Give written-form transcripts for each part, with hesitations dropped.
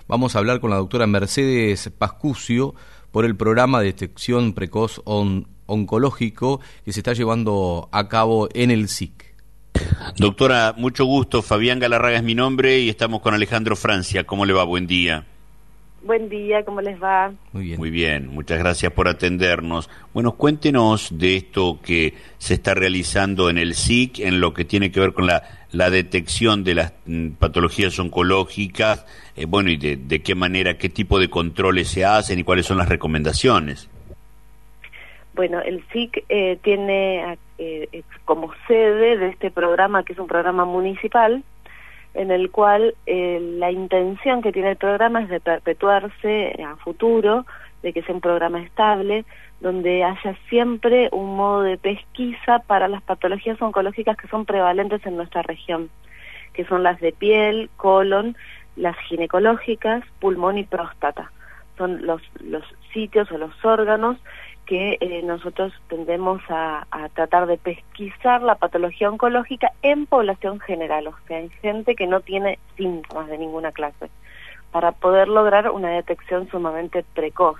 Vamos a hablar con la doctora Mercedes Pascucio por el programa de detección precoz oncológico que se está llevando a cabo en el SIC. Doctora, mucho gusto. Fabián Galarraga es mi nombre y estamos con Alejandro Francia. ¿Cómo le va? Buen día. Buen día, ¿cómo les va? Muy bien. Muy bien, muchas gracias por atendernos. Bueno, cuéntenos de esto que se está realizando en el SIC, en lo que tiene que ver con la detección de las patologías oncológicas, bueno, y de qué manera, qué tipo de controles se hacen y cuáles son las recomendaciones. Bueno, el SIC tiene como sede de este programa, que es un programa municipal, en el cual la intención que tiene el programa es de perpetuarse a futuro, de que sea un programa estable, donde haya siempre un modo de pesquisa para las patologías oncológicas que son prevalentes en nuestra región, que son las de piel, colon, las ginecológicas, pulmón y próstata. Son los sitios o los órganos que nosotros tendemos a tratar de pesquisar la patología oncológica en población general, o sea, en gente que no tiene síntomas de ninguna clase, para poder lograr una detección sumamente precoz.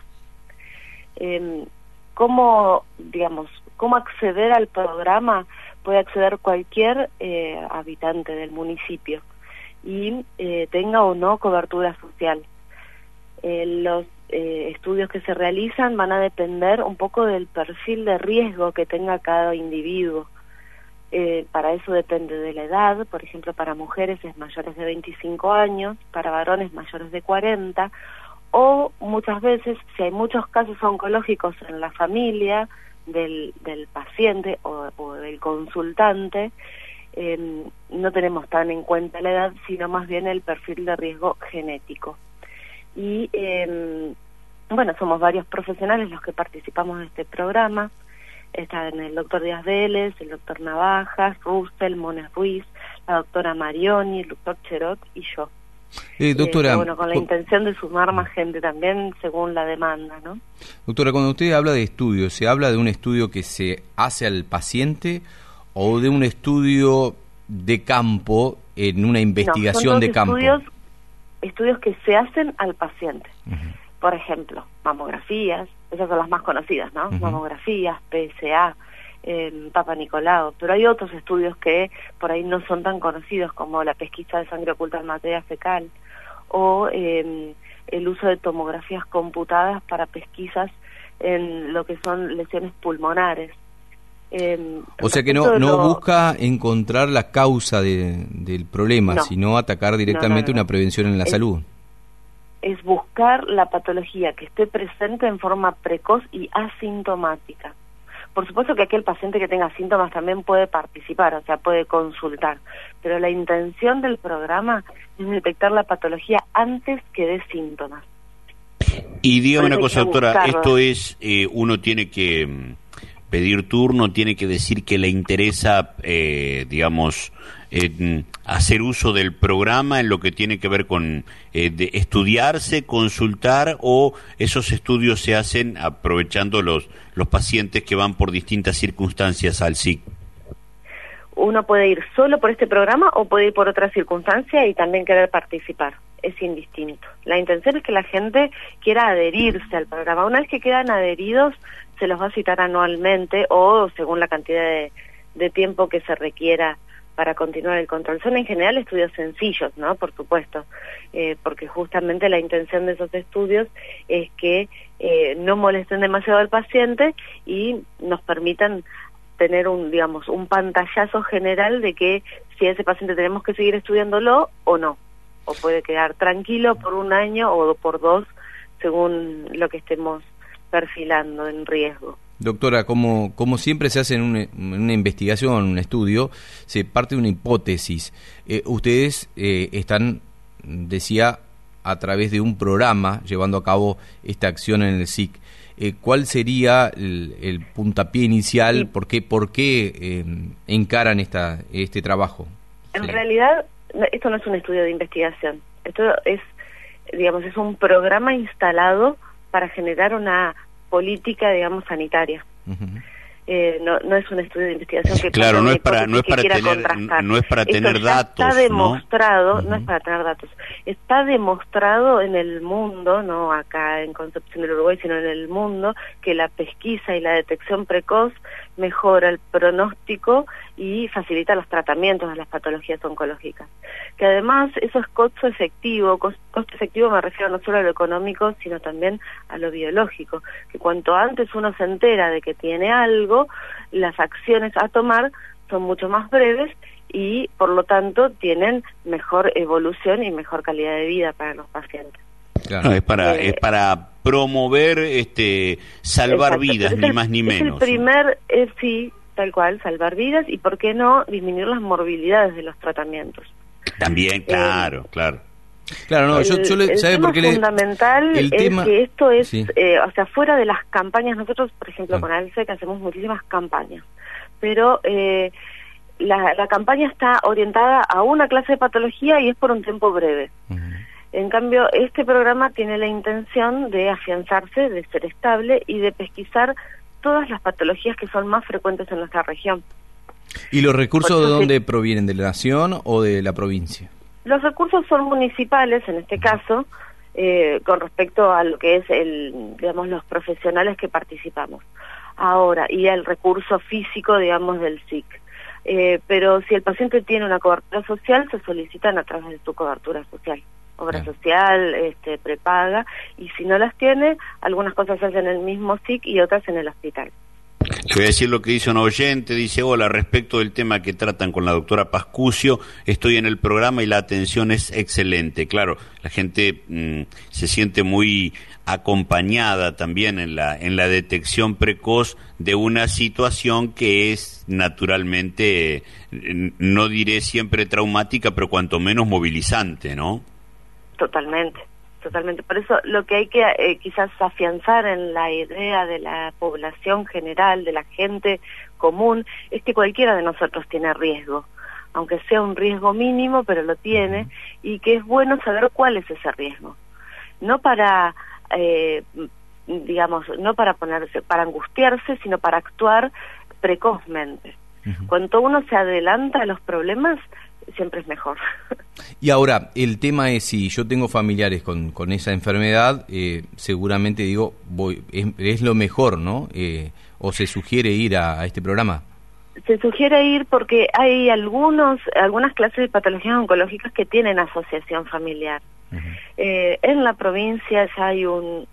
¿Cómo acceder al programa? Puede acceder cualquier habitante del municipio y tenga o no cobertura social. Los estudios que se realizan van a depender un poco del perfil de riesgo que tenga cada individuo. Para eso depende de la edad. Por ejemplo, para mujeres es mayores de 25 años, para varones mayores de 40, o muchas veces, si hay muchos casos oncológicos en la familia del paciente o del consultante, no tenemos tan en cuenta la edad, sino más bien el perfil de riesgo genético. Y bueno, somos varios profesionales los que participamos de este programa. Están el doctor Díaz Vélez, el doctor Navajas, Russell, Mones Ruiz, la doctora Marioni, el doctor Cherot y yo. Doctora, bueno, con la intención de sumar más gente también según la demanda, ¿no? Doctora, cuando usted habla de estudios, ¿se habla de un estudio que se hace al paciente o de un estudio de campo en una investigación de campo? Estudios que se hacen al paciente. Por ejemplo, mamografías, esas son las más conocidas, ¿no? Mamografías, PSA, Papa Nicolau, pero hay otros estudios que por ahí no son tan conocidos, como la pesquisa de sangre oculta en materia fecal, o el uso de tomografías computadas para pesquisas en lo que son lesiones pulmonares. O sea que no busca encontrar la causa del problema, sino atacar directamente una prevención en la salud. Es buscar la patología que esté presente en forma precoz y asintomática. Por supuesto que aquel paciente que tenga síntomas también puede participar, o sea, puede consultar, pero la intención del programa es detectar la patología antes que dé síntomas. Y dígame una cosa, doctora, esto es, uno tiene que pedir turno, tiene que decir que le interesa, hacer uso del programa en lo que tiene que ver con de estudiarse, consultar, o esos estudios se hacen aprovechando los pacientes que van por distintas circunstancias al SIC. Uno puede ir solo por este programa o puede ir por otra circunstancia y también querer participar. Es indistinto. La intención es que la gente quiera adherirse al programa. Una vez que quedan adheridos, se los va a citar anualmente o según la cantidad de tiempo que se requiera para continuar el control. Son en general estudios sencillos, ¿no? Por supuesto, porque justamente la intención de esos estudios es que no molesten demasiado al paciente y nos permitan tener un pantallazo general de que si a ese paciente tenemos que seguir estudiándolo o no, o puede quedar tranquilo por un año o por 2, según lo que estemos perfilando en riesgo. Doctora, como siempre se hace en una investigación, un estudio, se parte de una hipótesis. Ustedes están, decía, a través de un programa llevando a cabo esta acción en el SIC. ¿Cuál sería el puntapié inicial? Sí. ¿Por qué encaran este trabajo? En realidad, esto no es un estudio de investigación. Esto es un programa instalado para generar una política, sanitaria. no es un estudio de investigación que claro, no es para tener datos, está demostrado, ¿no? No es para tener datos, está demostrado en el mundo, no acá en Concepción del Uruguay, sino en el mundo, que la pesquisa y la detección precoz mejora el pronóstico y facilita los tratamientos de las patologías oncológicas. Que además eso es costo efectivo me refiero no solo a lo económico, sino también a lo biológico, que cuanto antes uno se entera de que tiene algo, las acciones a tomar son mucho más breves y por lo tanto tienen mejor evolución y mejor calidad de vida para los pacientes. Claro, es para promover, salvar exacto. vidas, ni más ni menos. Es el primer, sí, tal cual, salvar vidas y, ¿por qué no?, disminuir las morbilidades de los tratamientos. También, claro. Claro, no, ¿sabe por qué fundamental es que esto es, sí. O sea, fuera de las campañas, nosotros, por ejemplo, con ALSEC hacemos muchísimas campañas, pero la campaña está orientada a una clase de patología y es por un tiempo breve. Uh-huh. En cambio, este programa tiene la intención de afianzarse, de ser estable y de pesquisar todas las patologías que son más frecuentes en nuestra región. ¿Y los recursos de dónde provienen? ¿De la nación o de la provincia? Los recursos son municipales, en este caso, con respecto a lo que es los profesionales que participamos. Ahora, y el recurso físico, digamos, del SIC. Pero si el paciente tiene una cobertura social, se solicitan a través de su cobertura social. Obra social, prepaga, y si no las tiene, algunas cosas se hacen en el mismo SIC y otras en el hospital. Le voy a decir lo que dice un oyente, dice: hola, respecto del tema que tratan con la doctora Pascucio, estoy en el programa y la atención es excelente. Claro, la gente se siente muy acompañada también en la detección precoz de una situación que es naturalmente, no diré siempre traumática, pero cuanto menos movilizante, ¿no? Totalmente. Por eso lo que hay que quizás afianzar en la idea de la población general, de la gente común, es que cualquiera de nosotros tiene riesgo, aunque sea un riesgo mínimo, pero lo tiene, y que es bueno saber cuál es ese riesgo. No para, no para para angustiarse, sino para actuar precozmente. Uh-huh. Cuanto uno se adelanta a los problemas, siempre es mejor. Y ahora, el tema es, si yo tengo familiares con esa enfermedad, seguramente es lo mejor, ¿no? ¿O se sugiere ir a este programa? Se sugiere ir porque hay algunas clases de patologías oncológicas que tienen asociación familiar. Uh-huh. En la provincia ya hay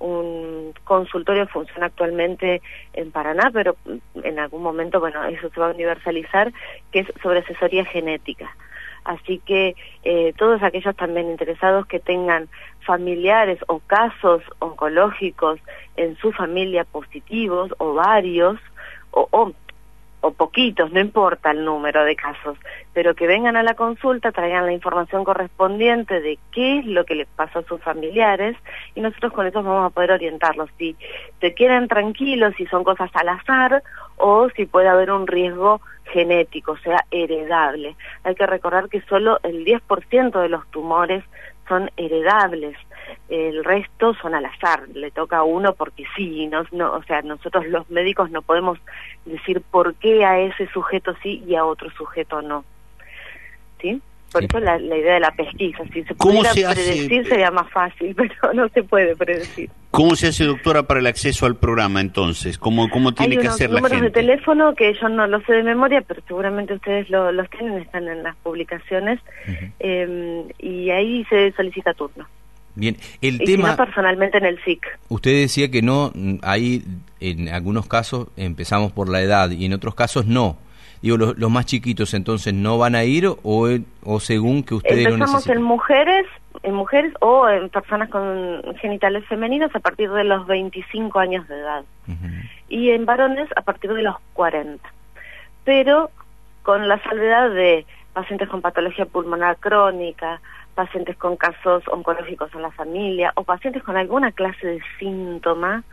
un consultorio que funciona actualmente en Paraná, pero en algún momento, eso se va a universalizar, que es sobre asesoría genética. Así que todos aquellos también interesados que tengan familiares o casos oncológicos en su familia positivos o varios o poquitos, no importa el número de casos, pero que vengan a la consulta, traigan la información correspondiente de qué es lo que les pasó a sus familiares y nosotros con eso vamos a poder orientarlos si se quedan tranquilos, si son cosas al azar o si puede haber un riesgo genético, o sea, heredable. Hay que recordar que solo el 10% de los tumores son heredables, el resto son al azar, le toca a uno porque sí, o sea, nosotros los médicos no podemos decir por qué a ese sujeto sí y a otro sujeto no. ¿Sí? Por eso la idea de la pesquisa, si se pudiera predecir sería más fácil, pero no se puede predecir. ¿Cómo se hace, doctora, para el acceso al programa entonces? ¿Cómo tiene que hacer la gente? Hay unos números de teléfono que yo no los sé de memoria, pero seguramente ustedes los tienen, están en las publicaciones, uh-huh. Y ahí se solicita turno. Bien, el y tema... si no, personalmente en el SIC. Usted decía que no, ahí en algunos casos empezamos por la edad y en otros casos no. Digo, los más chiquitos entonces no van a ir o según que ustedes lo necesiten. Empezamos en mujeres o en personas con genitales femeninos a partir de los 25 años de edad. Uh-huh. Y en varones a partir de los 40. Pero con la salvedad de pacientes con patología pulmonar crónica, pacientes con casos oncológicos en la familia o pacientes con alguna clase de síntoma,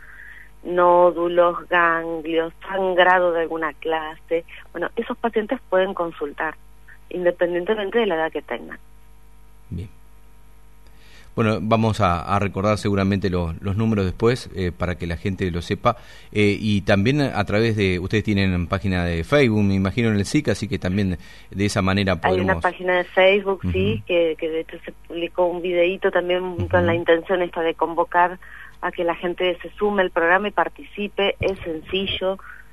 nódulos, ganglios, sangrado de alguna clase. Bueno, esos pacientes pueden consultar, independientemente de la edad que tengan. Bien. Bueno, vamos a recordar seguramente los números después para que la gente lo sepa. Y también a través de... Ustedes tienen página de Facebook, me imagino, en el SIC, así que también de esa manera podemos... Hay una página de Facebook, sí, que de hecho se publicó un videíto también con la intención esta de convocar a que la gente se sume al programa y participe. Es sencillo.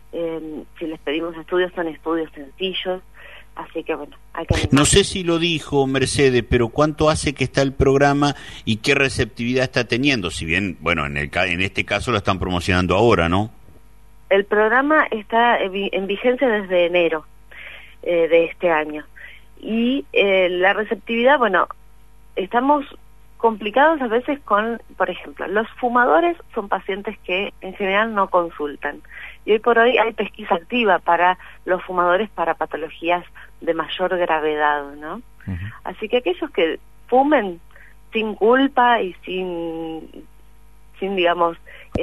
Si les pedimos estudios, son estudios sencillos. Así que bueno, hay que animar. No sé si lo dijo Mercedes, pero ¿cuánto hace que está el programa y qué receptividad está teniendo? Si bien, bueno, en este caso lo están promocionando ahora, ¿no? El programa está en vigencia desde enero de este año. Y la receptividad, bueno, estamos complicados a veces con, por ejemplo, los fumadores son pacientes que en general no consultan. Y hoy por hoy hay pesquisa activa para los fumadores para patologías de mayor gravedad, ¿no? Así que aquellos que fumen sin culpa y sin digamos,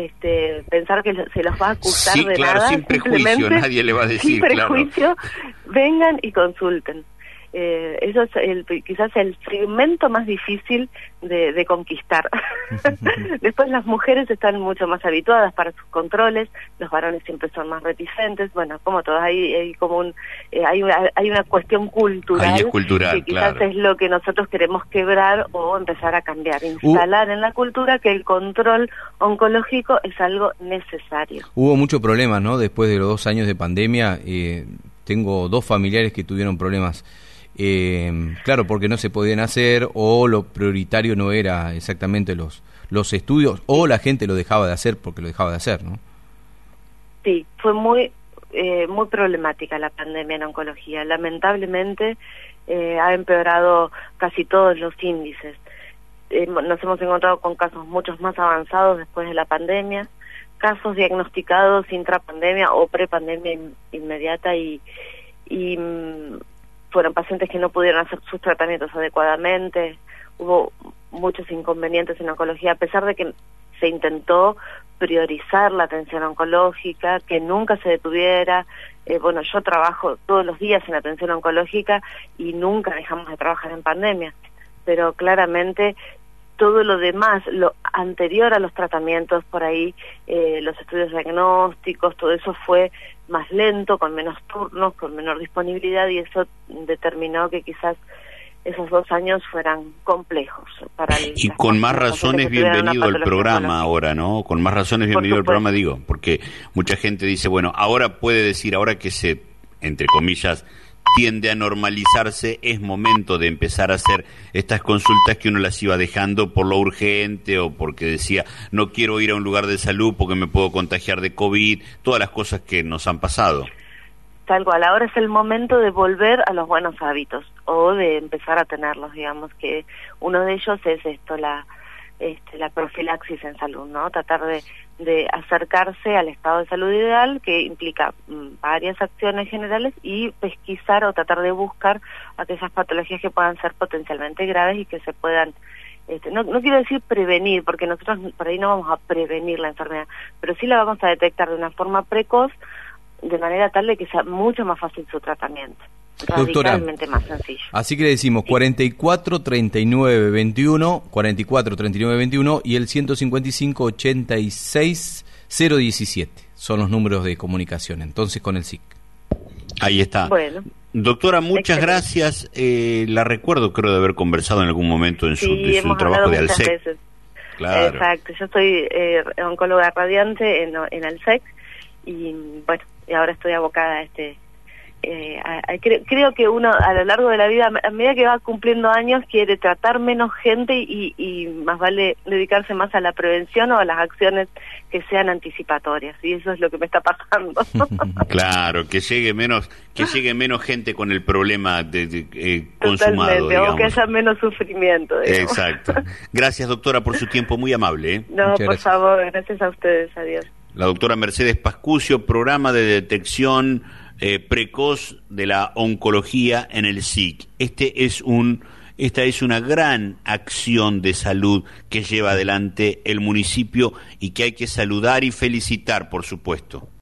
pensar que se los va a acusar sí, de claro, nada, sin prejuicio, nadie le va a decir, sin prejuicio, claro. Vengan y consulten. Eso es quizás el segmento más difícil de conquistar. Después las mujeres están mucho más habituadas para sus controles, los varones siempre son más reticentes. Bueno, como todos, hay como hay una cuestión cultural, es cultural, que quizás claro. es lo que nosotros queremos quebrar o empezar a cambiar, instalar en la cultura que el control oncológico es algo necesario. Hubo muchos problemas, ¿no? Después de los 2 años de pandemia, tengo 2 familiares que tuvieron problemas. Claro, porque no se podían hacer o lo prioritario no era exactamente los estudios o la gente lo dejaba de hacer porque lo dejaba de hacer, ¿no? Sí, fue muy problemática la pandemia en oncología. Lamentablemente ha empeorado casi todos los índices. Nos hemos encontrado con casos muchos más avanzados después de la pandemia, casos diagnosticados intrapandemia o prepandemia inmediata y fueron pacientes que no pudieron hacer sus tratamientos adecuadamente. Hubo muchos inconvenientes en oncología, a pesar de que se intentó priorizar la atención oncológica, que nunca se detuviera. Bueno, yo trabajo todos los días en atención oncológica y nunca dejamos de trabajar en pandemia, pero claramente todo lo demás, lo anterior a los tratamientos, por ahí, los estudios diagnósticos, todo eso fue más lento, con menos turnos, con menor disponibilidad, y eso determinó que quizás esos 2 años fueran complejos para y con más razones bienvenido el programa ahora, ¿no? Con más razones bienvenido el programa, digo, porque mucha gente dice, bueno, ahora puede decir, ahora que se, entre comillas, tiende a normalizarse, es momento de empezar a hacer estas consultas que uno las iba dejando por lo urgente o porque decía, no quiero ir a un lugar de salud porque me puedo contagiar de COVID, todas las cosas que nos han pasado. Tal cual, ahora es el momento de volver a los buenos hábitos o de empezar a tenerlos, digamos que uno de ellos es esto, la profilaxis en salud, ¿no? Tratar de acercarse al estado de salud ideal, que implica varias acciones generales, y pesquisar o tratar de buscar aquellas patologías que puedan ser potencialmente graves y que se puedan, no quiero decir prevenir, porque nosotros por ahí no vamos a prevenir la enfermedad, pero sí la vamos a detectar de una forma precoz, de manera tal de que sea mucho más fácil su tratamiento. Doctora, radicalmente más sencillo. Así que le decimos 44 39 21, 44 39 21 y el 155 86 017 son los números de comunicación, entonces con el SIC. Ahí está. Bueno. Doctora, muchas gracias. La recuerdo, creo, de haber conversado en algún momento en su trabajo de ALSEC. Veces. Claro. Exacto, yo soy oncóloga radiante en ALSEC y bueno, y ahora estoy abocada a creo que uno a lo largo de la vida, a medida que va cumpliendo años, quiere tratar menos gente y más vale dedicarse más a la prevención o a las acciones que sean anticipatorias, y eso es lo que me está pasando. Claro, que llegue menos gente con el problema consumado, digamos. O que haya menos sufrimiento, digamos. Exacto. Gracias, doctora, por su tiempo, muy amable, ¿eh? No, por favor, gracias a ustedes, adiós. La doctora Mercedes Pascucio, programa de detección precoz de la oncología en el SIC. Esta es una gran acción de salud que lleva adelante el municipio y que hay que saludar y felicitar, por supuesto.